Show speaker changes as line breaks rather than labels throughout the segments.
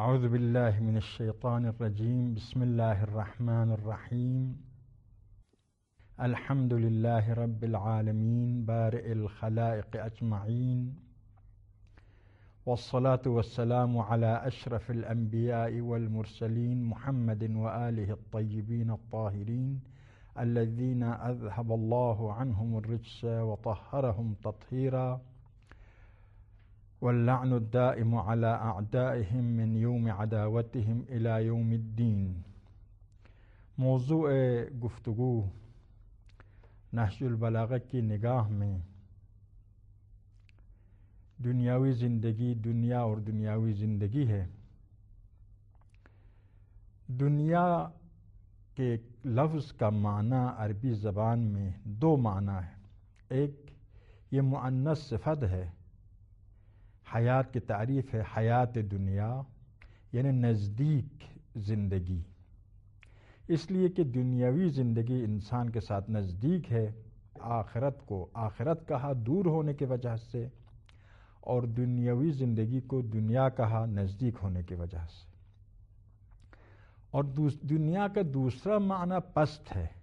اعوذ باللہ من الشیطان الرجیم بسم اللہ الرحمن الرحیم الحمد للہ رب العالمین بارئ الخلائق اجمعین والصلاة والسلام على اشرف الانبیاء والمرسلین محمد وآلہ الطیبین الطاہرین الذین اذهب اللہ عنہم الرجس وطہرہم تطہیرا واللعن الدائم على اعدائهم من یوم عداوتهم الى یوم الدین۔ موضوع گفتگو نہج البلاغہ کی نگاہ میں دنیاوی زندگی، دنیا اور دنیاوی زندگی ہے۔ دنیا کے لفظ کا معنی عربی زبان میں دو معنی ہے۔ ایک یہ مؤنث صفت ہے، حیات کی تعریف ہے حیات دنیا، یعنی نزدیک زندگی، اس لیے کہ دنیاوی زندگی انسان کے ساتھ نزدیک ہے۔ آخرت کو آخرت کہا دور ہونے کی وجہ سے، اور دنیاوی زندگی کو دنیا کہا نزدیک ہونے کی وجہ سے۔ اور دنیا کا دوسرا معنی پست ہے۔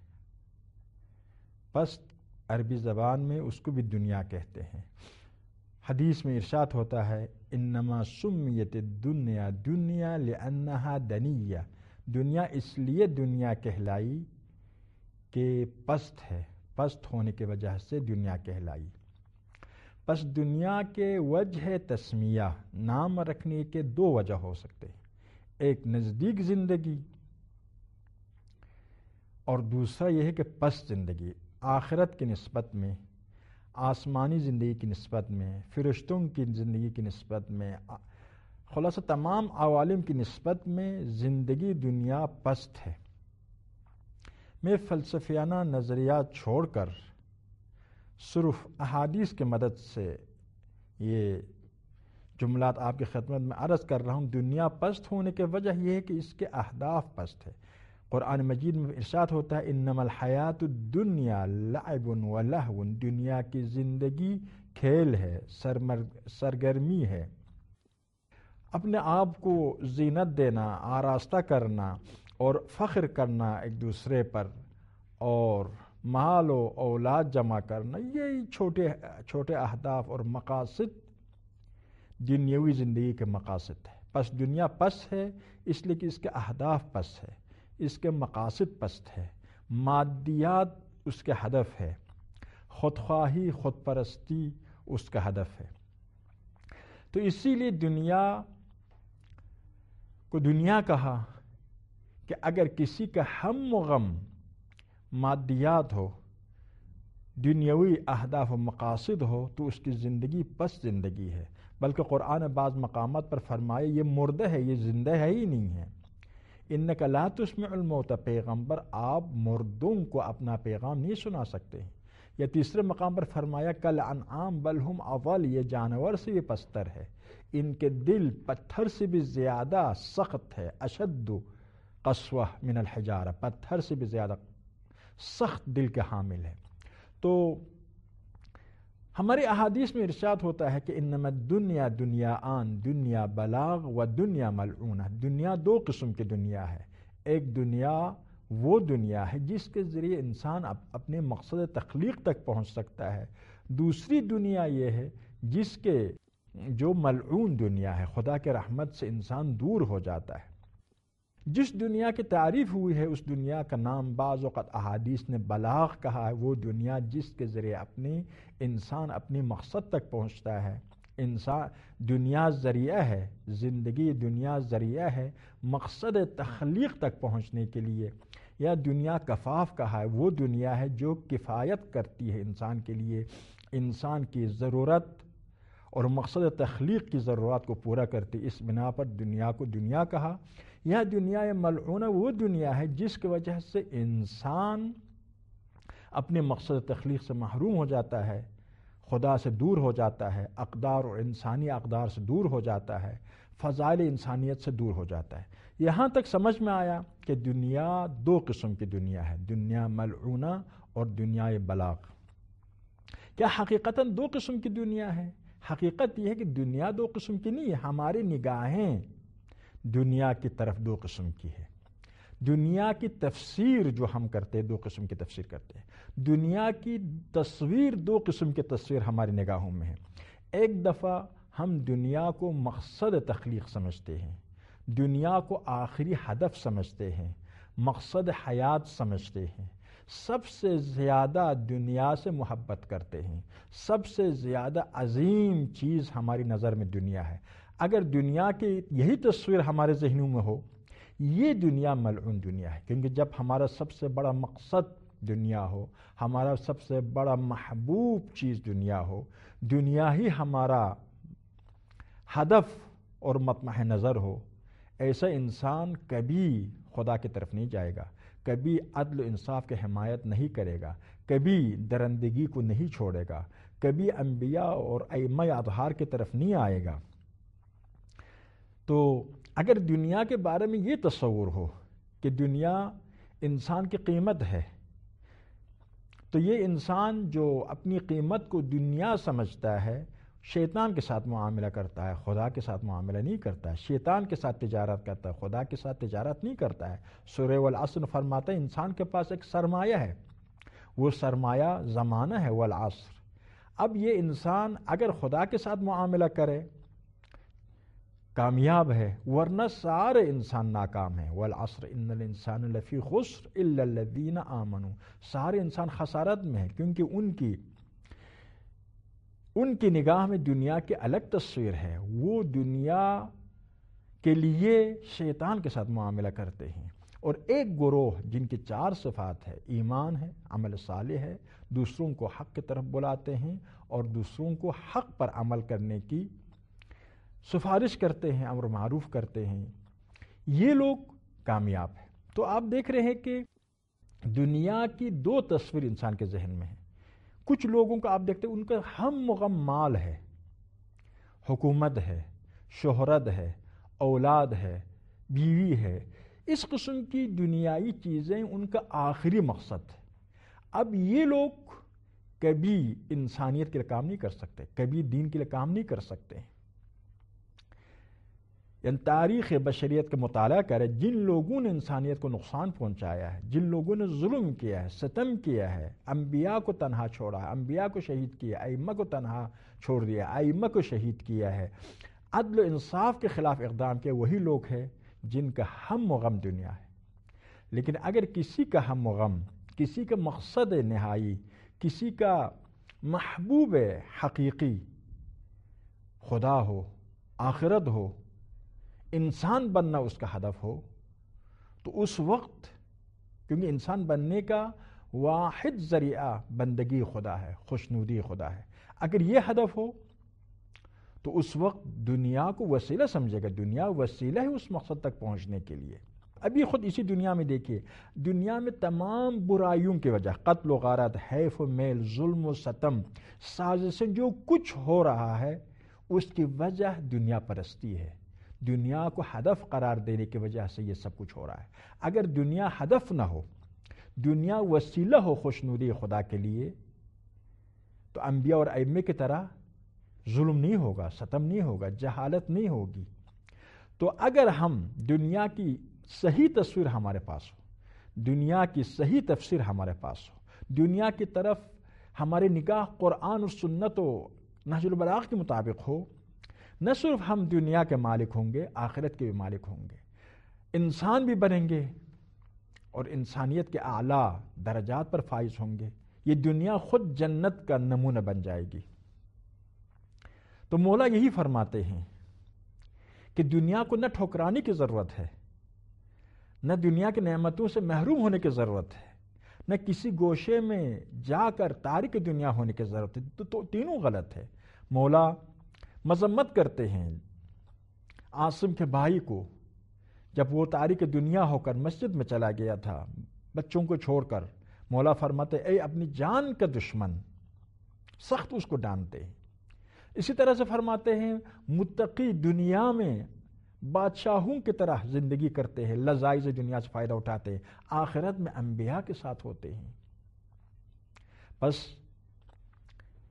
پست عربی زبان میں اس کو بھی دنیا کہتے ہیں۔ حدیث میں ارشاد ہوتا ہے انما سمیت الدنیا دنیا لانہا دنیہ، دنیا اس لیے دنیا کہلائی کہ پست ہے، پست ہونے کی وجہ سے دنیا کہلائی۔ پس دنیا کے وجہ تسمیہ، نام رکھنے کے دو وجہ ہو سکتے ہیں، ایک نزدیک زندگی اور دوسرا یہ ہے کہ پست زندگی، آخرت کی نسبت میں، آسمانی زندگی کی نسبت میں، فرشتوں کی زندگی کی نسبت میں، خلاصہ تمام عوالم کی نسبت میں زندگی دنیا پست ہے۔ میں فلسفیانہ نظریات چھوڑ کر صرف احادیث کی مدد سے یہ جملات آپ کی خدمت میں عرض کر رہا ہوں۔ دنیا پست ہونے کی وجہ یہ ہے کہ اس کے اہداف پست ہے۔ قرآن مجید میں ارشاد ہوتا ہے انما الحیات الدنیا لعب و لہو، دنیا کی زندگی کھیل ہے، سرگرمی ہے، اپنے آپ کو زینت دینا، آراستہ کرنا اور فخر کرنا ایک دوسرے پر، اور مال و اولاد جمع کرنا، یہی چھوٹے چھوٹے اہداف اور مقاصد دنیاوی زندگی کے مقاصد ہے۔ پس دنیا پس ہے اس لیے کہ اس کے اہداف پس ہے، اس کے مقاصد پست ہے، مادیات اس کے ہدف ہے، خودخواہی خود پرستی اس کا ہدف ہے۔ تو اسی لیے دنیا کو دنیا کہا کہ اگر کسی کا ہم و غم مادیات ہو، دنیاوی اہداف و مقاصد ہو، تو اس کی زندگی پس زندگی ہے۔ بلکہ قرآن بعض مقامات پر فرمائے یہ مردہ ہے، یہ زندہ ہے ہی نہیں ہے۔ انک لا تسمع الموت، پیغمبر آپ مردوں کو اپنا پیغام نہیں سنا سکتے ہیں۔ یا تیسرے مقام پر فرمایا کل انعام بل ہم اضل، یہ جانور سے بھی پستر ہے، ان کے دل پتھر سے بھی زیادہ سخت ہے، اشد قسوہ من الحجارہ، پتھر سے بھی زیادہ سخت دل کے حامل ہے۔ تو ہمارے احادیث میں ارشاد ہوتا ہے کہ انما الدنیا دنیا آن، دنیا بلاغ و دنیا ملعونہ، دنیا دو قسم کی دنیا ہے۔ ایک دنیا وہ دنیا ہے جس کے ذریعے انسان اپنے مقصد تخلیق تک پہنچ سکتا ہے۔ دوسری دنیا یہ ہے جس کے جو ملعون دنیا ہے، خدا کے رحمت سے انسان دور ہو جاتا ہے۔ جس دنیا کی تعریف ہوئی ہے اس دنیا کا نام بعض اوقات احادیث نے بلاغ کہا ہے، وہ دنیا جس کے ذریعے انسان اپنے مقصد تک پہنچتا ہے۔ انسان دنیا ذریعہ ہے، زندگی دنیا ذریعہ ہے مقصد تخلیق تک پہنچنے کے لیے۔ یا دنیا کفاف کہا ہے، وہ دنیا ہے جو کفایت کرتی ہے انسان کے لیے، انسان کی ضرورت اور مقصد تخلیق کی ضرورت کو پورا کرتی، اس بنا پر دنیا کو دنیا کہا۔ یہ دنیا ملعونہ وہ دنیا ہے جس کی وجہ سے انسان اپنے مقصد تخلیق سے محروم ہو جاتا ہے، خدا سے دور ہو جاتا ہے، اقدار اور انسانی اقدار سے دور ہو جاتا ہے، فضائل انسانیت سے دور ہو جاتا ہے۔ یہاں تک سمجھ میں آیا کہ دنیا دو قسم کی دنیا ہے، دنیا ملعونہ اور دنیا بلاغ۔ کیا حقیقتاً دو قسم کی دنیا ہے؟ حقیقت یہ ہے کہ دنیا دو قسم کی نہیں ہے، ہماری نگاہیں دنیا کی طرف دو قسم کی ہے۔ دنیا کی تفسیر جو ہم کرتے ہیں، دو قسم کی تفسیر کرتے ہیں۔ دنیا کی تصویر، دو قسم کی تصویر ہماری نگاہوں میں ہے۔ ایک دفعہ ہم دنیا کو مقصد تخلیق سمجھتے ہیں، دنیا کو آخری ہدف سمجھتے ہیں، مقصد حیات سمجھتے ہیں، سب سے زیادہ دنیا سے محبت کرتے ہیں، سب سے زیادہ عظیم چیز ہماری نظر میں دنیا ہے۔ اگر دنیا کی یہی تصویر ہمارے ذہنوں میں ہو، یہ دنیا ملعون دنیا ہے، کیونکہ جب ہمارا سب سے بڑا مقصد دنیا ہو، ہمارا سب سے بڑا محبوب چیز دنیا ہو، دنیا ہی ہمارا ہدف اور مطمع نظر ہو، ایسا انسان کبھی خدا کی طرف نہیں جائے گا، کبھی عدل و انصاف کی حمایت نہیں کرے گا، کبھی درندگی کو نہیں چھوڑے گا، کبھی انبیاء اور ائمہ اطہار کی طرف نہیں آئے گا۔ تو اگر دنیا کے بارے میں یہ تصور ہو کہ دنیا انسان کی قیمت ہے، تو یہ انسان جو اپنی قیمت کو دنیا سمجھتا ہے، شیطان کے ساتھ معاملہ کرتا ہے، خدا کے ساتھ معاملہ نہیں کرتا ہے، شیطان کے ساتھ تجارت کرتا ہے، خدا کے ساتھ تجارت نہیں کرتا ہے۔ سورہ والعصر فرماتا ہے انسان کے پاس ایک سرمایہ ہے، وہ سرمایہ زمانہ ہے، والعصر۔ اب یہ انسان اگر خدا کے ساتھ معاملہ کرے کامیاب ہے، ورنہ سارے انسان ناکام ہیں۔ والعصر ان الانسان لفی خسر الا الذین آمنوا، سارے انسان خسارت میں ہیں، کیونکہ ان کی نگاہ میں دنیا کی الگ تصویر ہے، وہ دنیا کے لیے شیطان کے ساتھ معاملہ کرتے ہیں۔ اور ایک گروہ جن کی 4 صفات ہے، ایمان ہے، عمل صالح ہے، دوسروں کو حق کی طرف بلاتے ہیں اور دوسروں کو حق پر عمل کرنے کی سفارش کرتے ہیں، امر معروف کرتے ہیں، یہ لوگ کامیاب ہیں۔ تو آپ دیکھ رہے ہیں کہ دنیا کی 2 تصویر انسان کے ذہن میں ہے۔ کچھ لوگوں کا آپ دیکھتے ہیں ان کا ہم و غم مال ہے، حکومت ہے، شہرت ہے، اولاد ہے، بیوی ہے، اس قسم کی دنیائی چیزیں ان کا آخری مقصد ہے۔ اب یہ لوگ کبھی انسانیت کے لیے کام نہیں کر سکتے، کبھی دین کے لیے کام نہیں کر سکتے۔ یعنی تاریخ بشریت کا مطالعہ کرے، جن لوگوں نے انسانیت کو نقصان پہنچایا ہے، جن لوگوں نے ظلم کیا ہے، ستم کیا ہے، انبیاء کو تنہا چھوڑا ہے، انبیاء کو شہید کیا، ائمہ کو تنہا چھوڑ دیا، ائمہ کو شہید کیا ہے، عدل و انصاف کے خلاف اقدام کیا، وہی لوگ ہیں جن کا ہم و غم دنیا ہے۔ لیکن اگر کسی کا ہم و غم، کسی کا مقصد نہائی، کسی کا محبوب حقیقی خدا ہو، آخرت ہو، انسان بننا اس کا ہدف ہو، تو اس وقت، کیونکہ انسان بننے کا واحد ذریعہ بندگی خدا ہے، خوشنودی خدا ہے، اگر یہ ہدف ہو تو اس وقت دنیا کو وسیلہ سمجھے گا، دنیا وسیلہ ہے اس مقصد تک پہنچنے کے لیے۔ ابھی خود اسی دنیا میں دیکھیے، دنیا میں تمام برائیوں کی وجہ، قتل و غارت، حیف و میل، ظلم و ستم، سازشیں، جو کچھ ہو رہا ہے اس کی وجہ دنیا پرستی ہے، دنیا کو ہدف قرار دینے کی وجہ سے یہ سب کچھ ہو رہا ہے۔ اگر دنیا ہدف نہ ہو، دنیا وسیلہ ہو خوشنودی خدا کے لیے، تو انبیاء اور ائمہ کی طرح ظلم نہیں ہوگا، ستم نہیں ہوگا، جہالت نہیں ہوگی۔ تو اگر ہم دنیا کی صحیح تصویر ہمارے پاس ہو، دنیا کی صحیح تفسیر ہمارے پاس ہو، دنیا کی طرف ہماری نگاہ قرآن اور سنت و نہج البلاغہ کے مطابق ہو، نہ صرف ہم دنیا کے مالک ہوں گے، آخرت کے بھی مالک ہوں گے، انسان بھی بنیں گے اور انسانیت کے اعلیٰ درجات پر فائز ہوں گے، یہ دنیا خود جنت کا نمونہ بن جائے گی۔ تو مولا یہی فرماتے ہیں کہ دنیا کو نہ ٹھکرانے کی ضرورت ہے، نہ دنیا کی نعمتوں سے محروم ہونے کی ضرورت ہے، نہ کسی گوشے میں جا کر تارک دنیا ہونے کی ضرورت ہے، تو تینوں غلط ہے۔ مولا مذمت کرتے ہیں عاصم کے بھائی کو، جب وہ تارک دنیا ہو کر مسجد میں چلا گیا تھا بچوں کو چھوڑ کر، مولا فرماتے اے اپنی جان کا دشمن، سخت اس کو ڈانتے ہیں۔ اسی طرح سے فرماتے ہیں متقی دنیا میں بادشاہوں کی طرح زندگی کرتے ہیں، لذائذ دنیا سے فائدہ اٹھاتے ہیں، آخرت میں انبیاء کے ساتھ ہوتے ہیں۔ بس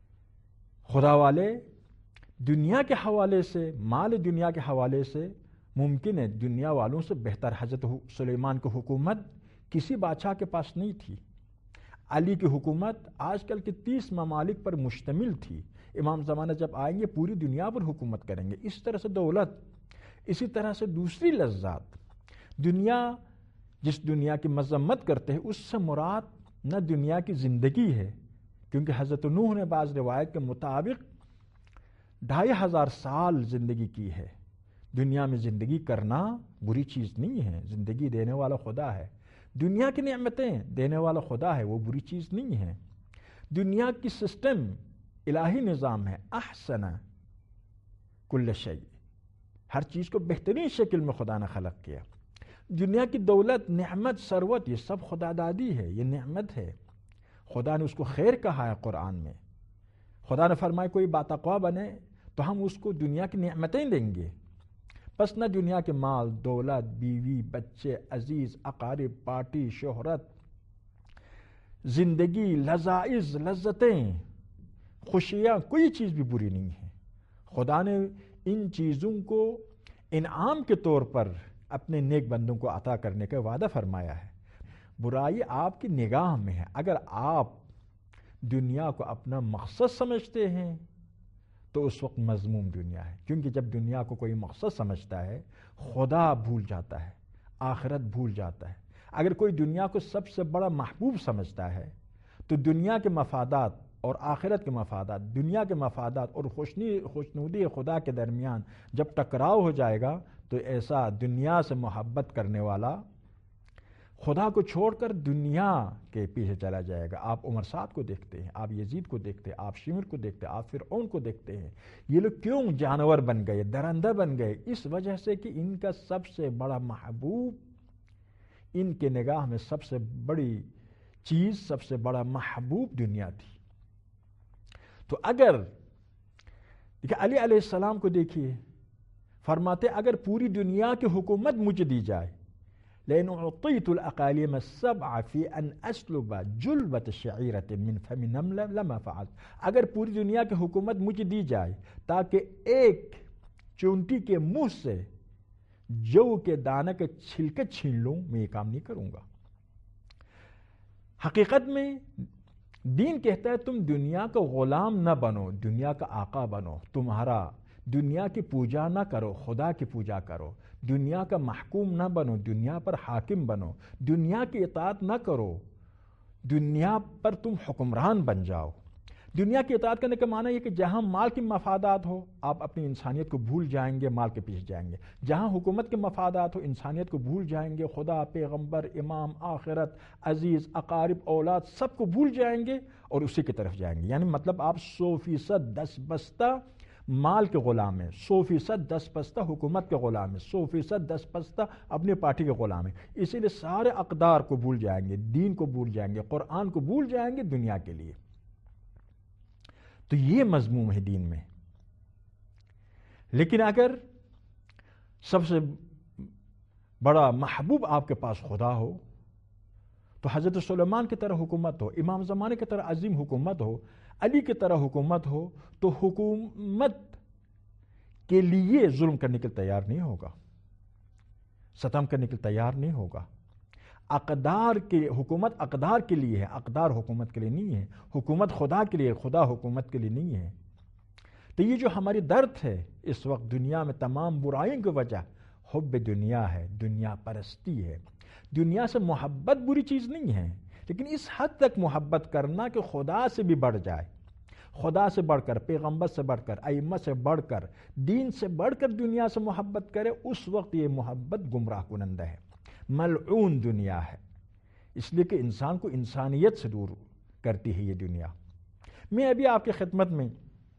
خدا والے دنیا کے حوالے سے، مال دنیا کے حوالے سے ممکن ہے دنیا والوں سے بہتر حضرت سلیمان کی حکومت کسی بادشاہ کے پاس نہیں تھی. علی کی حکومت آج کل کے 30 ممالک پر مشتمل تھی. امام زمانہ جب آئیں گے پوری دنیا پر حکومت کریں گے. اس طرح سے دولت، اسی طرح سے دوسری لذات. دنیا، جس دنیا کی مذمت کرتے ہیں اس سے مراد نہ دنیا کی زندگی ہے، کیونکہ حضرت نوح نے بعض روایت کے مطابق 2500 سال زندگی کی ہے. دنیا میں زندگی کرنا بری چیز نہیں ہے، زندگی دینے والا خدا ہے. دنیا کی نعمتیں دینے والا خدا ہے، وہ بری چیز نہیں ہے. دنیا کی سسٹم الہی نظام ہے. احسن کل شیء، ہر چیز کو بہترین شکل میں خدا نے خلق کیا. دنیا کی دولت، نعمت، ثروت، یہ سب خدا دادی ہے، یہ نعمت ہے. خدا نے اس کو خیر کہا ہے قرآن میں. خدا نے فرمایا کوئی باتقوا بنے تو ہم اس کو دنیا کی نعمتیں دیں گے. بس نہ دنیا کے مال، دولت، بیوی، بچے، عزیز، اقارب، پارٹی، شہرت، زندگی، لذائذ، لذتیں، خوشیاں، کوئی چیز بھی بری نہیں ہے. خدا نے ان چیزوں کو انعام کے طور پر اپنے نیک بندوں کو عطا کرنے کا وعدہ فرمایا ہے. برائی آپ کی نگاہ میں ہے. اگر آپ دنیا کو اپنا مقصد سمجھتے ہیں تو اس وقت مذموم دنیا ہے، کیونکہ جب دنیا کو کوئی مقصد سمجھتا ہے خدا بھول جاتا ہے، آخرت بھول جاتا ہے. اگر کوئی دنیا کو سب سے بڑا محبوب سمجھتا ہے تو دنیا کے مفادات اور آخرت کے مفادات، دنیا کے مفادات اور خوشنودی خدا کے درمیان جب ٹکراؤ ہو جائے گا تو ایسا دنیا سے محبت کرنے والا خدا کو چھوڑ کر دنیا کے پیچھے چلا جائے گا. آپ عمر سعد کو دیکھتے ہیں، آپ یزید کو دیکھتے ہیں، آپ شمر کو دیکھتے ہیں، آپ فرعون کو دیکھتے ہیں. یہ لوگ کیوں جانور بن گئے، درندہ بن گئے؟ اس وجہ سے کہ ان کا سب سے بڑا محبوب، ان کے نگاہ میں سب سے بڑی چیز، سب سے بڑا محبوب دنیا تھی. تو اگر دیکھیں علی علیہ السلام کو دیکھیے، فرماتے اگر پوری دنیا کی حکومت مجھے دی جائے، لئن اعطیت الاقالیم السبع فی ان اسلب جلبۃ شعیرۃ من فم نملہ لما فعلت. اگر پوری دنیا کی حکومت مجھے دی جائے تاکہ ایک چونٹی کے منہ سے جو کے دانے کے چھلکے چھین لوں، میں یہ کام نہیں کروں گا. حقیقت میں دین کہتا ہے تم دنیا کا غلام نہ بنو، دنیا کا آقا بنو. تمہارا دنیا کی پوجا نہ کرو، خدا کی پوجا کرو. دنیا کا محکوم نہ بنو، دنیا پر حاکم بنو. دنیا کی اطاعت نہ کرو، دنیا پر تم حکمران بن جاؤ. دنیا کی اطاعت کرنے کا معنی یہ کہ جہاں مال کی مفادات ہو آپ اپنی انسانیت کو بھول جائیں گے، مال کے پیچھے جائیں گے. جہاں حکومت کے مفادات ہو انسانیت کو بھول جائیں گے، خدا، پیغمبر، امام، آخرت، عزیز، اقارب، اولاد سب کو بھول جائیں گے اور اسی کی طرف جائیں گے. یعنی مطلب آپ 100% 10 بستہ مال کے غلام ہیں، 100% 10 بستہ حکومت کے غلام ہیں، 100% 10 بستہ اپنی پارٹی کے غلام ہیں. اسی لیے سارے اقدار کو بھول جائیں گے، دین کو بھول جائیں گے، قرآن کو بھول جائیں گے دنیا کے لیے. تو یہ مضموم ہے دین میں. لیکن اگر سب سے بڑا محبوب آپ کے پاس خدا ہو تو حضرت سلیمان کی طرح حکومت ہو، امام زمانے کی طرح عظیم حکومت ہو، علی کی طرح حکومت ہو، تو حکومت کے لیے ظلم کرنے کے لیے تیار نہیں ہوگا، ستم کرنے کے لیے تیار نہیں ہوگا. اقدار کے حکومت اقدار کے لیے ہے، اقدار حکومت کے لیے نہیں ہے. حکومت خدا کے لیے، خدا حکومت کے لیے نہیں ہے. تو یہ جو ہماری درد ہے اس وقت دنیا میں تمام برائیوں کی وجہ حب دنیا ہے، دنیا پرستی ہے. دنیا سے محبت بری چیز نہیں ہے، لیکن اس حد تک محبت کرنا کہ خدا سے بھی بڑھ جائے، خدا سے بڑھ کر، پیغمبر سے بڑھ کر، ائمہ سے بڑھ کر، دین سے بڑھ کر دنیا سے محبت کرے، اس وقت یہ محبت گمراہ کنندہ ہے، ملعون دنیا ہے. اس لیے کہ انسان کو انسانیت سے دور کرتی ہے یہ دنیا. میں ابھی آپ کی خدمت میں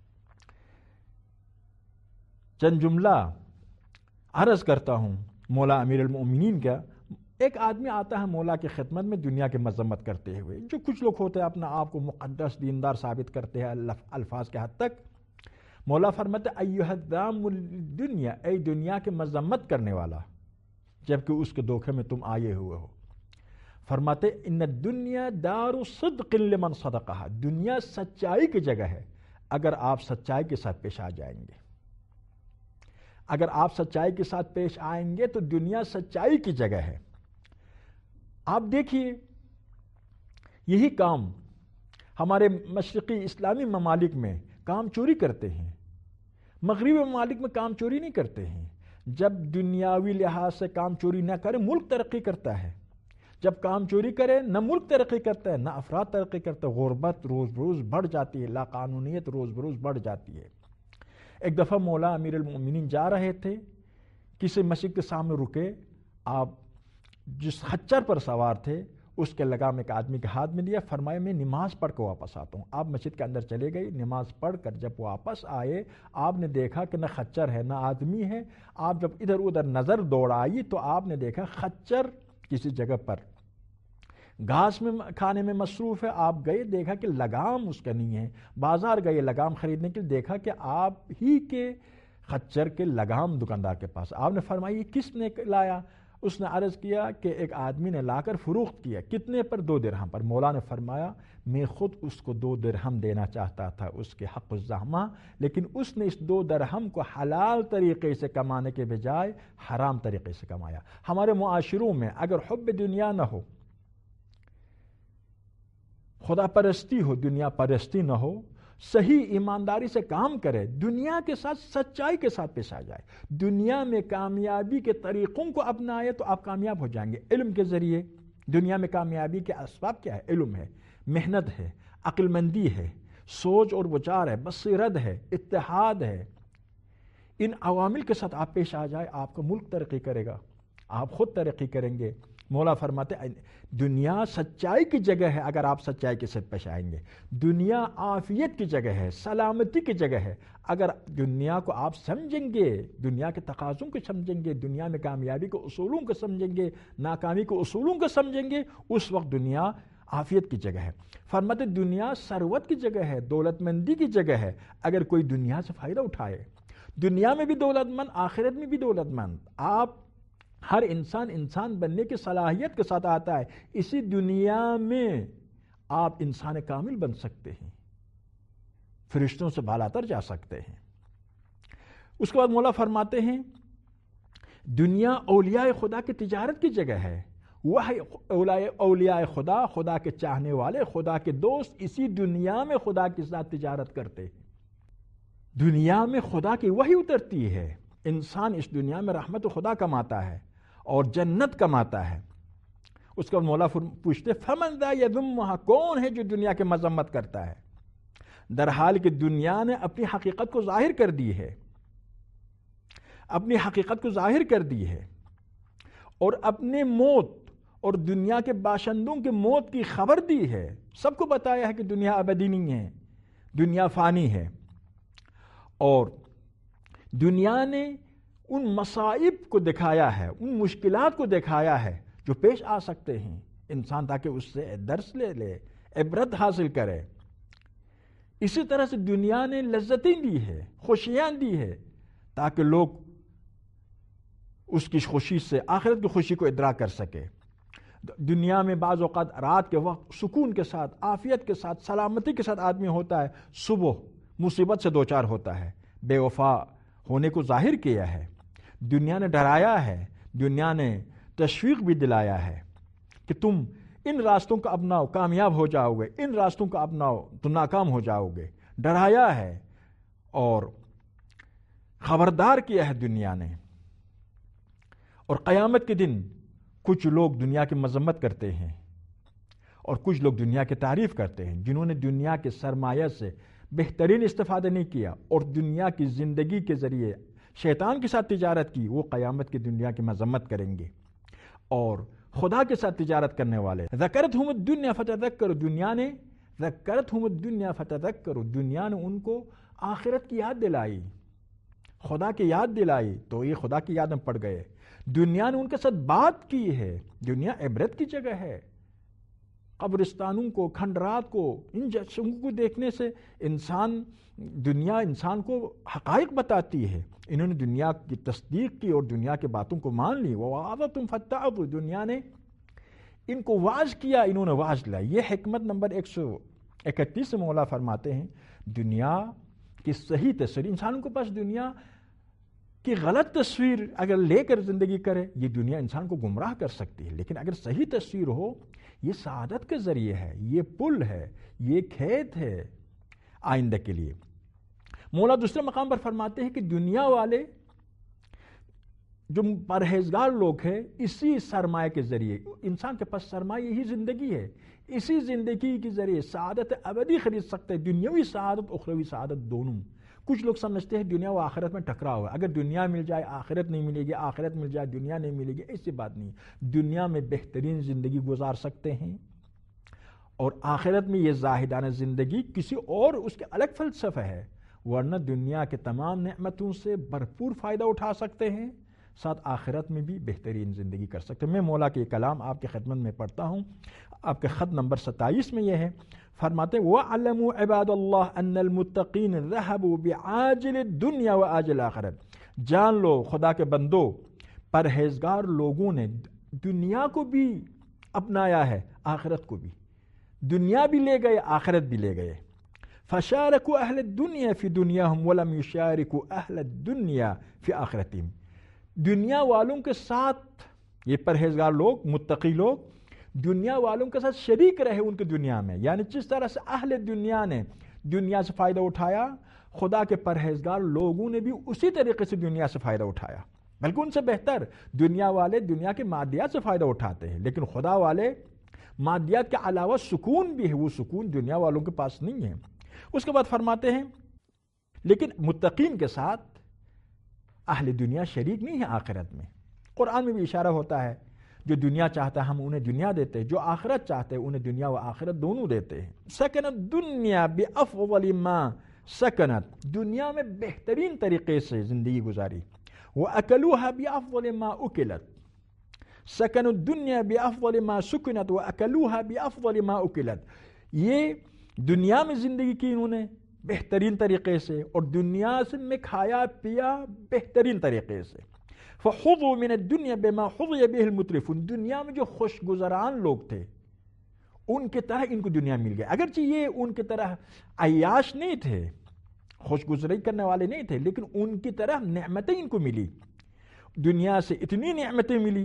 چند جملہ عرض کرتا ہوں مولا امیر المؤمنین کا. ایک آدمی آتا ہے مولا کی خدمت میں دنیا کی مذمت کرتے ہوئے، جو کچھ لوگ ہوتے ہیں اپنا آپ کو مقدس دیندار ثابت کرتے ہیں الفاظ کے حد تک. مولا فرماتے ایھا الذام الدنیا، اے دنیا کی مذمت کرنے والا، جبکہ اس کے دھوکے میں تم آئے ہوئے ہو. فرماتے ان الدنیا دار صدق لمن صدقها، دنیا سچائی کی جگہ ہے اگر آپ سچائی کے ساتھ پیش آ جائیں گے. اگر آپ سچائی کے ساتھ پیش آئیں گے تو دنیا سچائی کی جگہ ہے۔ آپ دیکھیے یہی کام ہمارے مشرقی اسلامی ممالک میں کام چوری کرتے ہیں، مغربی ممالک میں کام چوری نہیں کرتے ہیں۔ جب دنیاوی لحاظ سے کام چوری نہ کرے ملک ترقی کرتا ہے، جب کام چوری کرے نہ ملک ترقی کرتا ہے نہ افراد ترقی کرتے، غربت روز بروز بڑھ جاتی ہے، لا قانونیت روز بروز بڑھ جاتی ہے۔ ایک دفعہ مولا امیر المؤمنین جا رہے تھے، کسی مسجد کے سامنے رکے، آپ جس خچر پر سوار تھے اس کے لگام ایک آدمی کے ہاتھ میں لیا، فرمایا میں نماز پڑھ کے واپس آتا ہوں۔ آپ مسجد کے اندر چلے گئے، نماز پڑھ کر جب واپس آئے آپ نے دیکھا کہ نہ خچر ہے نہ آدمی ہے۔ آپ جب ادھر ادھر نظر دوڑائی تو آپ نے دیکھا خچر کسی جگہ پر گھاس میں کھانے میں مصروف ہے۔ آپ گئے دیکھا کہ لگام اس کا نہیں ہے، بازار گئے لگام خریدنے کے لیے، دیکھا کہ آپ ہی کے خچر کے لگام دکاندار کے پاس۔ آپ نے فرمایا یہ کس نے لایا؟ اس نے عرض کیا کہ ایک آدمی نے لا کر فروخت کیا۔ کتنے پر؟ 2 درہم پر۔ مولا نے فرمایا میں خود اس کو 2 درہم دینا چاہتا تھا، اس کے حق الزحمہ، لیکن اس نے اس 2 درہم کو حلال طریقے سے کمانے کے بجائے حرام طریقے سے کمایا۔ ہمارے معاشروں میں اگر حب دنیا نہ ہو، خدا پرستی ہو، دنیا پرستی نہ ہو، صحیح ایمانداری سے کام کرے، دنیا کے ساتھ سچائی کے ساتھ پیش آ جائے، دنیا میں کامیابی کے طریقوں کو اپنائے تو آپ کامیاب ہو جائیں گے۔ علم کے ذریعے دنیا میں کامیابی کے اسباب کیا ہے؟ علم ہے، محنت ہے، عقل مندی ہے، سوچ اور وچار ہے، بصیرت ہے، اتحاد ہے۔ ان عوامل کے ساتھ آپ پیش آ جائے، آپ کا ملک ترقی کرے گا، آپ خود ترقی کریں گے۔ مولا فرماتے دنیا سچائی کی جگہ ہے اگر آپ سچائی کے ساتھ پیش آئیں گے، دنیا عافیت کی جگہ ہے، سلامتی کی جگہ ہے۔ اگر دنیا کو آپ سمجھیں گے، دنیا کے تقاضوں کو سمجھیں گے، دنیا میں کامیابی کے اصولوں کو سمجھیں گے، ناکامی کے اصولوں کو سمجھیں گے، اس وقت دنیا عافیت کی جگہ ہے۔ فرماتے دنیا ثروت کی جگہ ہے، دولت مندی کی جگہ ہے۔ اگر کوئی دنیا سے فائدہ اٹھائے، دنیا میں بھی دولت مند، آخرت میں بھی دولت مند، آپ ہر انسان بننے کی صلاحیت کے ساتھ آتا ہے۔ اسی دنیا میں آپ انسان کامل بن سکتے ہیں، فرشتوں سے بالاتر جا سکتے ہیں۔ اس کے بعد مولا فرماتے ہیں دنیا اولیاء خدا کی تجارت کی جگہ ہے۔ وہ اولیاء خدا، خدا کے چاہنے والے، خدا کے دوست اسی دنیا میں خدا کے ساتھ تجارت کرتے ہیں۔ دنیا میں خدا کی وحی اترتی ہے، انسان اس دنیا میں رحمت خدا کماتا ہے اور جنت کماتا ہے۔ اس کا مولا پوچھتے فمن ذا یذمھا، کون ہے جو دنیا کی مذمت کرتا ہے؟ در حال کہ دنیا نے اپنی حقیقت کو ظاہر کر دی ہے، اپنی حقیقت کو ظاہر کر دی ہے، اور اپنے موت اور دنیا کے باشندوں کے موت کی خبر دی ہے۔ سب کو بتایا ہے کہ دنیا ابدی نہیں ہے، دنیا فانی ہے، اور دنیا نے ان مصائب کو دکھایا ہے، ان مشکلات کو دکھایا ہے جو پیش آ سکتے ہیں انسان، تاکہ اس سے درس لے عبرت حاصل کرے۔ اسی طرح سے دنیا نے لذتیں دی ہے، خوشیاں دی ہے، تاکہ لوگ اس کی خوشی سے آخرت کی خوشی کو ادراک کر سکے۔ دنیا میں بعض اوقات رات کے وقت سکون کے ساتھ، عافیت کے ساتھ، سلامتی کے ساتھ آدمی ہوتا ہے، صبح مصیبت سے دوچار ہوتا ہے، بے وفا ہونے کو ظاہر کیا ہے۔ دنیا نے ڈرایا ہے، دنیا نے تشویق بھی دلایا ہے کہ تم ان راستوں کو اپناؤ کامیاب ہو جاؤ گے، ان راستوں کو اپناؤ تو ناکام ہو جاؤ گے، ڈرایا ہے اور خبردار کیا ہے دنیا نے۔ اور قیامت کے دن کچھ لوگ دنیا کی مذمت کرتے ہیں اور کچھ لوگ دنیا کی تعریف کرتے ہیں۔ جنہوں نے دنیا کے سرمایہ سے بہترین استفادہ نہیں کیا اور دنیا کی زندگی کے ذریعے شیطان کے ساتھ تجارت کی، وہ قیامت کی دنیا کی مذمت کریں گے۔ اور خدا کے ساتھ تجارت کرنے والے ذکرتہم الدنیا فتذکروا، دنیا نے ذکرتہم الدنیا فتذکروا، دنیا نے ان کو آخرت کی یاد دلائی، خدا کی یاد دلائی تو یہ خدا کی یاد میں پڑ گئے۔ دنیا نے ان کے ساتھ بات کی ہے، دنیا عبرت کی جگہ ہے۔ قبرستانوں کو، کھنڈرات کو، ان جگہوں کو دیکھنے سے دنیا انسان کو حقائق بتاتی ہے۔ انہوں نے دنیا کی تصدیق کی اور دنیا کی باتوں کو مان لی۔ وَوَعَظَتُمْ فَاتَّعِظُوا، دنیا نے ان کو واعظ کیا، انہوں نے واعظ لیا۔ یہ حکمت نمبر 131 سے مولا فرماتے ہیں دنیا کی صحیح تصویر، انسانوں کے پاس دنیا کہ غلط تصویر اگر لے کر زندگی کرے یہ دنیا انسان کو گمراہ کر سکتی ہے، لیکن اگر صحیح تصویر ہو یہ سعادت کے ذریعے ہے، یہ پل ہے، یہ کھیت ہے آئندہ کے لیے۔ مولا دوسرے مقام پر فرماتے ہیں کہ دنیا والے جو پرہیزگار لوگ ہیں اسی سرمایہ کے ذریعے، انسان کے پاس سرمایہ یہی زندگی ہے، اسی زندگی کے ذریعے سعادت ابدی خرید سکتے ہیں، دنیاوی سعادت اخروی سعادت دونوں۔ کچھ لوگ سمجھتے ہیں دنیا و آخرت میں ٹکراؤ ہے، اگر دنیا مل جائے آخرت نہیں ملے گی، آخرت مل جائے دنیا نہیں ملے گی، ایسی بات نہیں۔ دنیا میں بہترین زندگی گزار سکتے ہیں اور آخرت میں یہ زاہدانہ زندگی کسی اور اس کے الگ فلسفہ ہے، ورنہ دنیا کے تمام نعمتوں سے بھرپور فائدہ اٹھا سکتے ہیں، ساتھ آخرت میں بھی بہترین زندگی کر سکتے ہیں۔ میں مولا کے کلام آپ کی خدمت میں پڑھتا ہوں، آپ کے خط نمبر 27 میں یہ ہے، فرماتے ہیں وَعَلَمُوا عِبَادَ اللَّهِ أَنَّ الْمُتَّقِينَ ذَهَبُوا بِعَاجِلِ الدُّنْيَا وَآجِلِ الْآخِرَةِ۔ جان لو خدا کے بندو، پرہیزگار لوگوں نے دنیا کو بھی اپنایا ہے، آخرت کو بھی، دنیا بھی لے گئے آخرت بھی لے گئے۔ فَشَارَكُوا أَهْلَ الدُّنْيَا فِي دُنْيَاهُمْ وَلَمْ يُشَارِكُوا أَهْلَ الدُّنْيَا فِي آخِرَتِهِمْ۔ دنیا والوں کے ساتھ یہ پرہیزگار لوگ، متقی لوگ دنیا والوں کے ساتھ شریک رہے ان کی دنیا میں، یعنی جس طرح سے اہل دنیا نے دنیا سے فائدہ اٹھایا، خدا کے پرہیزگار لوگوں نے بھی اسی طریقے سے دنیا سے فائدہ اٹھایا، بلکہ ان سے بہتر۔ دنیا والے دنیا کے مادیات سے فائدہ اٹھاتے ہیں، لیکن خدا والے مادیات کے علاوہ سکون بھی ہے، وہ سکون دنیا والوں کے پاس نہیں ہے۔ اس کے بعد فرماتے ہیں لیکن متقین کے ساتھ اہل دنیا شریک نہیں ہے آخرت میں۔ قرآن میں بھی اشارہ ہوتا ہے جو دنیا چاہتا ہے ہم انہیں دنیا دیتے ہیں، جو آخرت چاہتے ہیں انہیں دنیا و آخرت دونوں دیتے ہیں۔ سکنت دنیا بافضل ما سکنت، دنیا میں بہترین طریقے سے زندگی گزاری۔ واکلوها بافضل ما اکلت، سکنت الدنیا بافضل ما سکنت واکلوها بافضل ما اکلت۔ یہ دنیا میں زندگی کی انہوں نے بہترین طریقے سے، اور دنیا سے میں کھایا پیا بہترین طریقے سے۔ فَحُظُوا مِنَ الدُّنْيَا بِمَا حُظِيَ بِهِ الْمُتْرِفُونَ، دنیا میں جو خوش گزران لوگ تھے ان کی طرح ان کو دنیا مل گئی، اگرچہ یہ ان کی طرح عیاش نہیں تھے، خوش گزری کرنے والے نہیں تھے، لیکن ان کی طرح نعمتیں ان کو ملی، دنیا سے اتنی نعمتیں ملی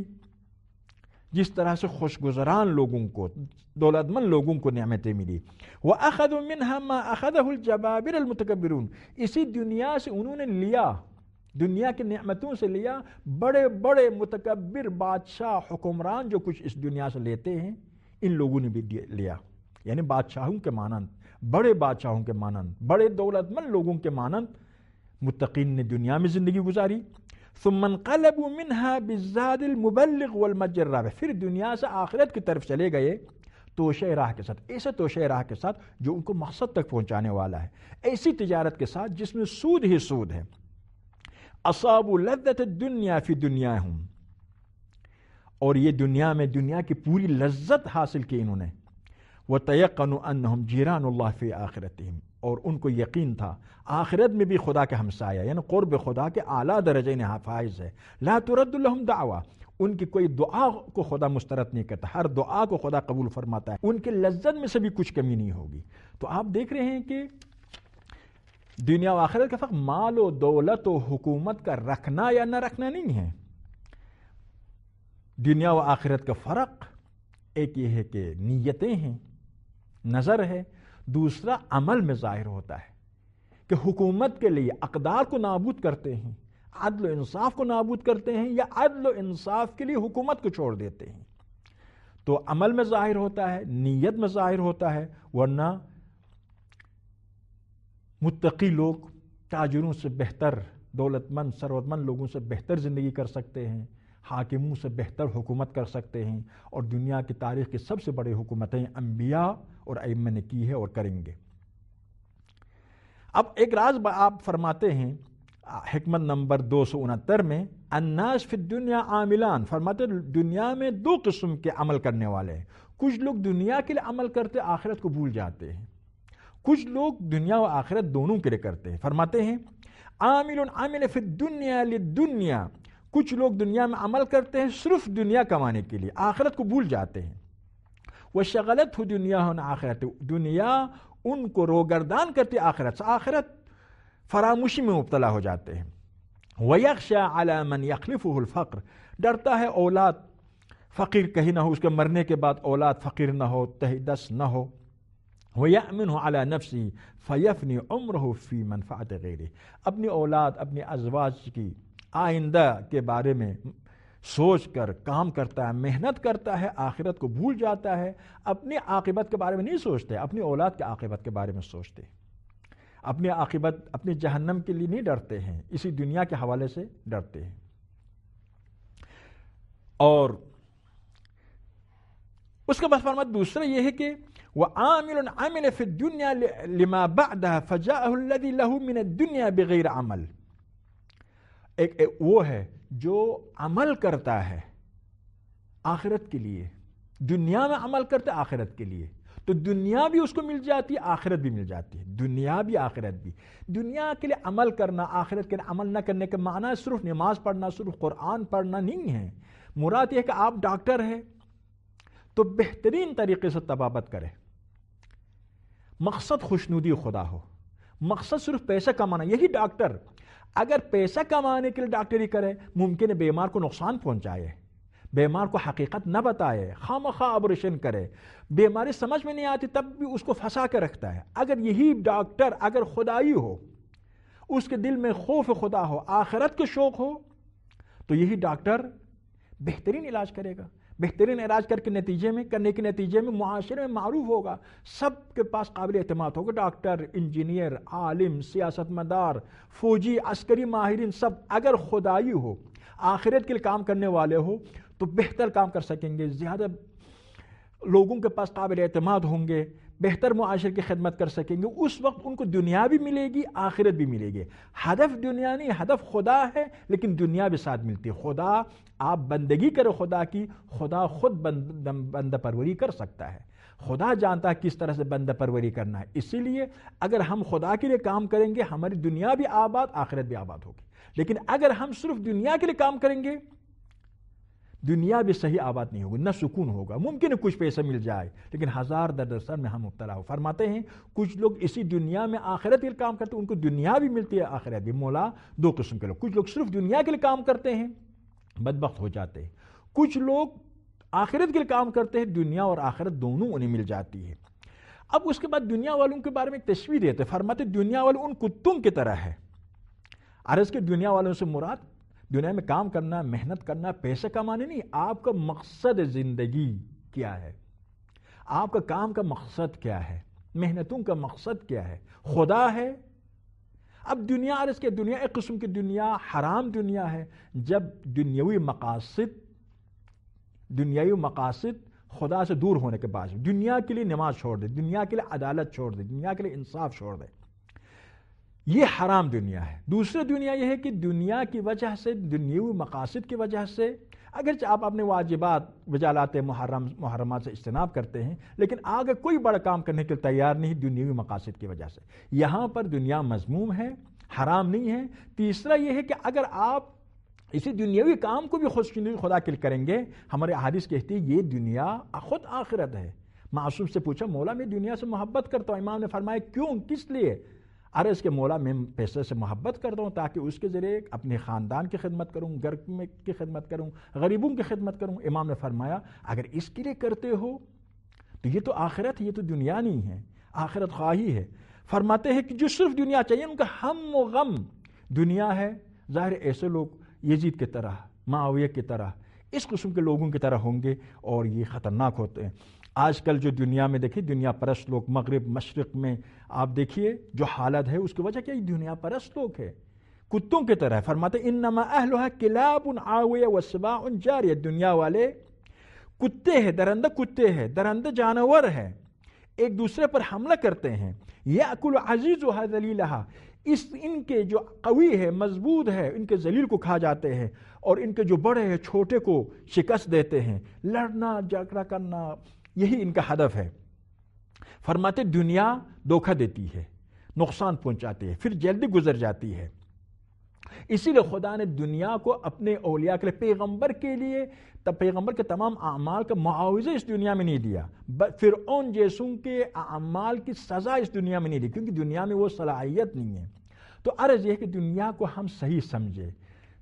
جس طرح سے خوش گزران لوگوں کو، دولت مند لوگوں کو نعمتیں ملی۔ وَأَخَذُوا مِنْهَا مَا أَخَذَهُ الْجَبَابِرَ الْمُتَكَبِّرُونَ، اسی دنیا سے انہوں نے لیا، دنیا کی نعمتوں سے لیا، بڑے بڑے متکبر بادشاہ حکمران جو کچھ اس دنیا سے لیتے ہیں ان لوگوں نے بھی لیا، یعنی بادشاہوں کے مانند، بڑے بادشاہوں کے مانند، بڑے دولت مند لوگوں کے مانند متقین نے دنیا میں زندگی گزاری۔ ثم انقلبوا منها بالزاد المبلغ والمجد الرابح، پھر دنیا سے آخرت کی طرف چلے گئے توشہ راہ کے ساتھ، ایسے توشہ راہ کے ساتھ جو ان کو مقصد تک پہنچانے والا ہے، ایسی تجارت کے ساتھ جس میں سود ہی سود ہے۔ اصابوا لذت الدنیا فی دنیاہم، اور یہ دنیا میں دنیا کی پوری لذت حاصل کی انہوں نے۔ وَتَيَقَّنُوا أَنَّهُمْ جِيرَانُ اللَّهِ فِي آخِرَتِهِمْ، اور ان کو یقین تھا آخرت میں بھی خدا کے ہمسایہ، یعنی قرب خدا کے اعلیٰ درجے نے حفائظ ہے۔ لا ترد لهم دعویٰ، ان کی کوئی دعا کو خدا مسترد نہیں کرتا، ہر دعا کو خدا قبول فرماتا ہے، ان کی لذت میں سے بھی کچھ کمی نہیں ہوگی۔ تو آپ دیکھ رہے ہیں کہ دنیا و آخرت کا فرق مال و دولت و حکومت کا رکھنا یا نہ رکھنا نہیں ہے۔ دنیا و آخرت کا فرق ایک یہ ہے کہ نیتیں ہیں، نظر ہے، دوسرا عمل میں ظاہر ہوتا ہے کہ حکومت کے لیے اقدار کو نابود کرتے ہیں، عدل و انصاف کو نابود کرتے ہیں، یا عدل و انصاف کے لیے حکومت کو چھوڑ دیتے ہیں، تو عمل میں ظاہر ہوتا ہے، نیت میں ظاہر ہوتا ہے۔ ورنہ متقی لوگ تاجروں سے بہتر، دولت مند ثروت مند لوگوں سے بہتر زندگی کر سکتے ہیں، حاکموں سے بہتر حکومت کر سکتے ہیں، اور دنیا کی تاریخ کی سب سے بڑی حکومتیں انبیاء اور ائمہ نے کی ہے اور کریں گے۔ اب ایک راز آپ فرماتے ہیں حکمت نمبر 269 میں، الناس فی الدنیا عاملان، فرماتے دنیا میں دو قسم کے عمل کرنے والے ہیں، کچھ لوگ دنیا کے لیے عمل کرتے آخرت کو بھول جاتے ہیں، کچھ لوگ دنیا و آخرت دونوں کے لیے کرتے ہیں۔ فرماتے ہیں عامل عامل فی الدنیا للدنیا، کچھ لوگ دنیا میں عمل کرتے ہیں صرف دنیا کمانے کے لیے، آخرت کو بھول جاتے ہیں۔ وشغلتہ دنیا عن آخرت، دنیا ان کو روگردان کرتی آخرت سے، آخرت فراموشی میں مبتلا ہو جاتے ہیں۔ وَيَخْشَى عَلَى مَنْ يَخْلِفُهُ الْفَقْرِ، ڈرتا ہے اولاد فقیر کہیں نہ ہو، اس کے مرنے کے بعد اولاد فقیر نہ ہو، تہدس نہ ہو. وَيَأْمِنُهُ عَلَى نَفْسِهِ فَيَفْنِي عُمْرُهُ فِي مَنْفَعَةِ غَيْرِهِ، اپنی اولاد اپنی ازواج کی آئندہ کے بارے میں سوچ کر کام کرتا ہے، محنت کرتا ہے، آخرت کو بھول جاتا ہے. اپنی عاقبت کے بارے میں نہیں سوچتے، اپنی اولاد کے عاقبت کے بارے میں سوچتے. اپنی عاقبت اپنی جہنم کے لیے نہیں ڈرتے ہیں، اسی دنیا کے حوالے سے ڈرتے ہیں. اور اس کے بعد فرمایا دوسرا یہ ہے کہ وَعَامِلٌ عَمِلَ فِي الدُّنْيَا لِمَا بَعْدَهَا فَجَاءَهُ الَّذِي لَهُ مِنَ الدُّنْيَا بِغَيْرِ عَمَلٍ. ایک وہ ہے جو عمل کرتا ہے آخرت کے لیے، دنیا میں عمل کرتا ہے آخرت کے لیے، تو دنیا بھی اس کو مل جاتی ہے، آخرت بھی مل جاتی ہے. دنیا بھی آخرت بھی. دنیا کے لیے عمل کرنا، آخرت کے لیے عمل نہ کرنے کا معنی صرف نماز پڑھنا، صرف قرآن پڑھنا نہیں ہے. مراد یہ ہے کہ آپ ڈاکٹر ہیں تو بہترین طریقے سے طبابت کریں، مقصد خوشنودی خدا ہو، مقصد صرف پیسہ کمانا. یہی ڈاکٹر اگر پیسہ کمانے کے لیے ڈاکٹری کرے، ممکن ہے بیمار کو نقصان پہنچائے، بیمار کو حقیقت نہ بتائے، خواہ آپریشن کرے، بیماری سمجھ میں نہیں آتی تب بھی اس کو پھنسا کے رکھتا ہے. اگر یہی ڈاکٹر اگر خدائی ہو، اس کے دل میں خوف خدا ہو، آخرت کے شوق ہو، تو یہی ڈاکٹر بہترین علاج کرے گا. بہترین علاج کرنے کے نتیجے میں معاشرے میں معروف ہوگا، سب کے پاس قابل اعتماد ہوگا. ڈاکٹر، انجینئر، عالم، سیاست مدار، فوجی، عسکری ماہرین سب اگر خدائی ہو، آخرت کے لیے کام کرنے والے ہو تو بہتر کام کر سکیں گے، زیادہ لوگوں کے پاس قابل اعتماد ہوں گے، بہتر معاشرے کی خدمت کر سکیں گے. اس وقت ان کو دنیا بھی ملے گی، آخرت بھی ملے گی. ہدف دنیا نہیں، ہدف خدا ہے، لیکن دنیا بھی ساتھ ملتی ہے. خدا، آپ بندگی کرو خدا کی، خدا خود بندہ پروری کر سکتا ہے. خدا جانتا ہے کس طرح سے بندہ پروری کرنا ہے. اسی لیے اگر ہم خدا کے لیے کام کریں گے، ہماری دنیا بھی آباد، آخرت بھی آباد ہوگی. لیکن اگر ہم صرف دنیا کے لیے کام کریں گے، دنیا بھی صحیح آباد نہیں ہوگی، نہ سکون ہوگا. ممکن ہے کچھ پیسہ مل جائے، لیکن ہزار در سر میں ہم مبتلا ہو. فرماتے ہیں کچھ لوگ اسی دنیا میں آخرت کے لیے کام کرتے ہیں، ان کو دنیا بھی ملتی ہے، آخرت بھی. مولا دو قسم کے لوگ، کچھ لوگ صرف دنیا کے لیے کام کرتے ہیں، بدبخت ہو جاتے ہیں. کچھ لوگ آخرت کے لیے کام کرتے ہیں، دنیا اور آخرت دونوں انہیں مل جاتی ہے. اب اس کے بعد دنیا والوں کے بارے میں ایک تشبیہ دیتے ہیں. فرماتے دنیا والے ان کتوں کی طرح ہے. عرض کے دنیا والوں سے مراد دنیا میں کام کرنا، محنت کرنا، پیسہ کمانے نہیں. آپ کا مقصد زندگی کیا ہے؟ آپ کا کام کا مقصد کیا ہے؟ محنتوں کا مقصد کیا ہے؟ خدا ہے. اب دنیا، عرض کے دنیا ایک قسم کی دنیا حرام دنیا ہے، جب دنیاوی مقاصد خدا سے دور ہونے کے بعد دنیا کے لیے نماز چھوڑ دے، دنیا کے لیے عدالت چھوڑ دے، دنیا کے لیے انصاف چھوڑ دے، یہ حرام دنیا ہے. دوسری دنیا یہ ہے کہ دنیا کی وجہ سے، دنیاوی مقاصد کی وجہ سے، اگرچہ آپ اپنے واجبات وجالات محرمات سے اجتناب کرتے ہیں، لیکن آگے کوئی بڑا کام کرنے کے لیے تیار نہیں دنیاوی مقاصد کی وجہ سے. یہاں پر دنیا مذموم ہے، حرام نہیں ہے. تیسرا یہ ہے کہ اگر آپ اسی دنیاوی کام کو بھی خدا کے لیے کریں گے، ہمارے احادیث کہتی ہے یہ دنیا خود آخرت ہے. معصوم سے پوچھا مولا میں دنیا سے محبت کرتا ہوں. امام نے فرمایا کیوں، کس لیے؟ عرض کے مولا میں پیسے سے محبت کرتا ہوں تاکہ اس کے ذریعے اپنے خاندان کی خدمت کروں، گھر کی خدمت کروں، غریبوں کی خدمت کروں. امام نے فرمایا اگر اس کے لیے کرتے ہو تو یہ تو آخرت ہے، یہ تو دنیا نہیں ہے، آخرت خواہی ہے. فرماتے ہیں کہ جو صرف دنیا چاہیے، ان کا ہم و غم دنیا ہے. ظاہر ایسے لوگ یزید کی طرح، معاویہ کی طرح، اس قسم کے لوگوں کی طرح ہوں گے اور یہ خطرناک ہوتے ہیں. آج کل جو دنیا میں دیکھیں، دنیا پرست لوگ مغرب مشرق میں آپ دیکھیے جو حالت ہے، اس کی وجہ کیا؟ دنیا پرست لوگ ہے، کتوں کی طرح. فرماتے انما اہلھا کلاب عاویہ وسباع جاریہ. دنیا والے کتے ہیں، درندہ کتے ہیں، درندہ جانور ہیں، ایک دوسرے پر حملہ کرتے ہیں. یاکل عزیزھا ذلیلھا. ان کے جو قوی ہے، مضبوط ہے، ان کے ذلیل کو کھا جاتے ہیں، اور ان کے جو بڑے ہیں چھوٹے کو شکست دیتے ہیں. لڑنا جھگڑا کرنا یہی ان کا ہدف ہے. فرماتے دنیا دھوکہ دیتی ہے، نقصان پہنچاتی ہے، پھر جلدی گزر جاتی ہے. اسی لیے خدا نے دنیا کو اپنے اولیاء کے لیے، پیغمبر کے تمام اعمال کا معاوضہ اس دنیا میں نہیں دیا. فرعون جیسوں کے اعمال کی سزا اس دنیا میں نہیں دی، کیونکہ دنیا میں وہ صلاحیت نہیں ہے. تو عرض یہ کہ دنیا کو ہم صحیح سمجھے،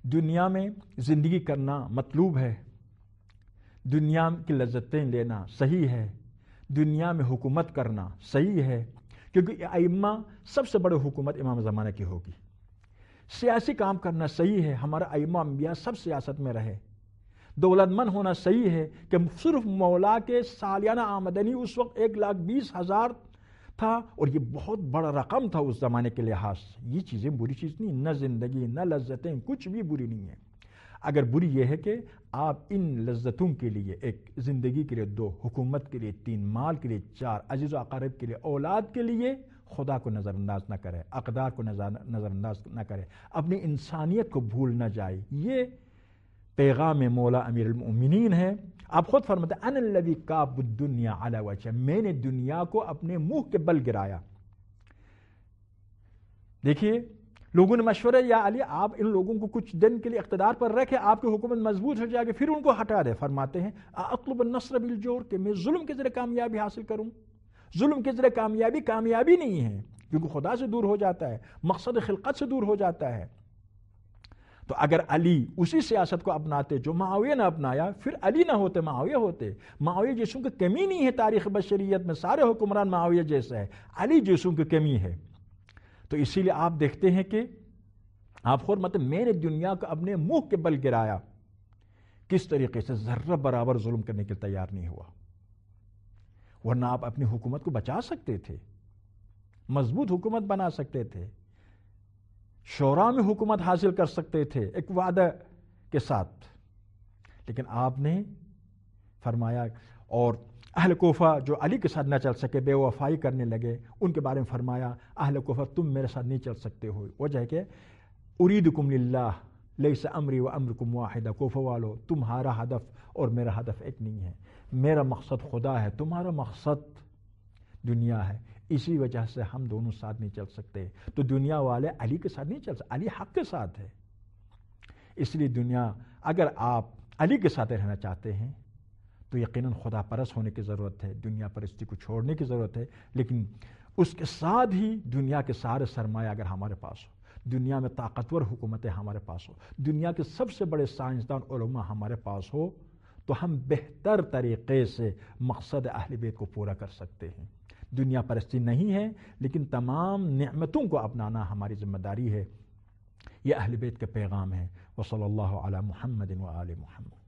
دنیا میں زندگی کرنا مطلوب ہے، دنیا کی لذتیں لینا صحیح ہے، دنیا میں حکومت کرنا صحیح ہے، کیونکہ ائمہ سب سے بڑی حکومت امام زمانہ کی ہوگی۔ سیاسی کام کرنا صحیح ہے، ہمارا ائمہ انبیاء سب سیاست میں رہے۔ دولت مند ہونا صحیح ہے کہ صرف مولا کے سالانہ آمدنی اس وقت 1,20,000 تھا، اور یہ بہت بڑا رقم تھا اس زمانے کے لحاظ سے۔ یہ چیزیں بری چیز نہیں، نہ زندگی نہ لذتیں کچھ بھی بری نہیں ہے۔ اگر بری یہ ہے کہ آپ ان لذتوں کے لیے، ایک زندگی کے لیے 2، حکومت کے لیے 3، مال کے لیے 4، عزیز و اقارب کے لیے، اولاد کے لیے خدا کو نظر انداز نہ کرے، اقدار کو نظر انداز نہ کرے، اپنی انسانیت کو بھول نہ جائے۔ یہ پیغام مولا امیر المؤمنین ہے۔ آپ خود فرماتے ہیں انا الذی کاب الدنیا علی وجہ، میں نے دنیا کو اپنے منہ کے بل گرایا۔ دیکھیے لوگوں نے مشورہ، یا علی آپ ان لوگوں کو کچھ دن کے لیے اقتدار پر رکھے، آپ کی حکومت مضبوط ہو جائے گی، پھر ان کو ہٹا دے۔ فرماتے ہیں اطلب النصر بالجور، کہ میں ظلم کے ذریعے کامیابی حاصل کروں۔ ظلم کے ذریعے کامیابی نہیں ہے، کیونکہ خدا سے دور ہو جاتا ہے، مقصد خلقت سے دور ہو جاتا ہے۔ تو اگر علی اسی سیاست کو اپناتے جو معاویہ نے اپنایا، پھر علی نہ ہوتے، معاویہ ہوتے۔ معاویہ جیسوں کی کمی نہیں ہے تاریخ بشریت میں، سارے حکمران معاویہ جیسا ہے، علی جیسوں کی کمی ہے۔ تو اسی لیے آپ دیکھتے ہیں کہ آپ خود مطلب میں نے دنیا کو اپنے منہ کے بل گرایا، کس طریقے سے ذرہ برابر ظلم کرنے کے تیار نہیں ہوا، ورنہ آپ اپنی حکومت کو بچا سکتے تھے، مضبوط حکومت بنا سکتے تھے، شورا میں حکومت حاصل کر سکتے تھے ایک وعدہ کے ساتھ۔ لیکن آپ نے فرمایا، اور اہل کوفہ جو علی کے ساتھ نہ چل سکے، بے وفائی کرنے لگے، ان کے بارے میں فرمایا اہل کوفہ تم میرے ساتھ نہیں چل سکتے ہو، وجہ ہے کہ اریدکم للہ لیس امری و امرکم واحدہ، کوفہ والو تمہارا ہدف اور میرا ہدف ایک نہیں ہے، میرا مقصد خدا ہے، تمہارا مقصد دنیا ہے، اسی وجہ سے ہم دونوں ساتھ نہیں چل سکتے۔ تو دنیا والے علی کے ساتھ نہیں چل سکتے، علی حق کے ساتھ ہے۔ اس لیے دنیا، اگر آپ علی کے ساتھ رہنا چاہتے ہیں تو یقیناً خدا پرست ہونے کی ضرورت ہے، دنیا پرستی کو چھوڑنے کی ضرورت ہے، لیکن اس کے ساتھ ہی دنیا کے سارے سرمایہ اگر ہمارے پاس ہو، دنیا میں طاقتور حکومتیں ہمارے پاس ہو، دنیا کے سب سے بڑے سائنسدان علماء ہمارے پاس ہو، تو ہم بہتر طریقے سے مقصد اہل بیت کو پورا کر سکتے ہیں۔ دنیا پرستی نہیں ہے، لیکن تمام نعمتوں کو اپنانا ہماری ذمہ داری ہے۔ یہ اہل بیت کا پیغام ہے۔ وصلی اللہ علی محمد و آل محمد۔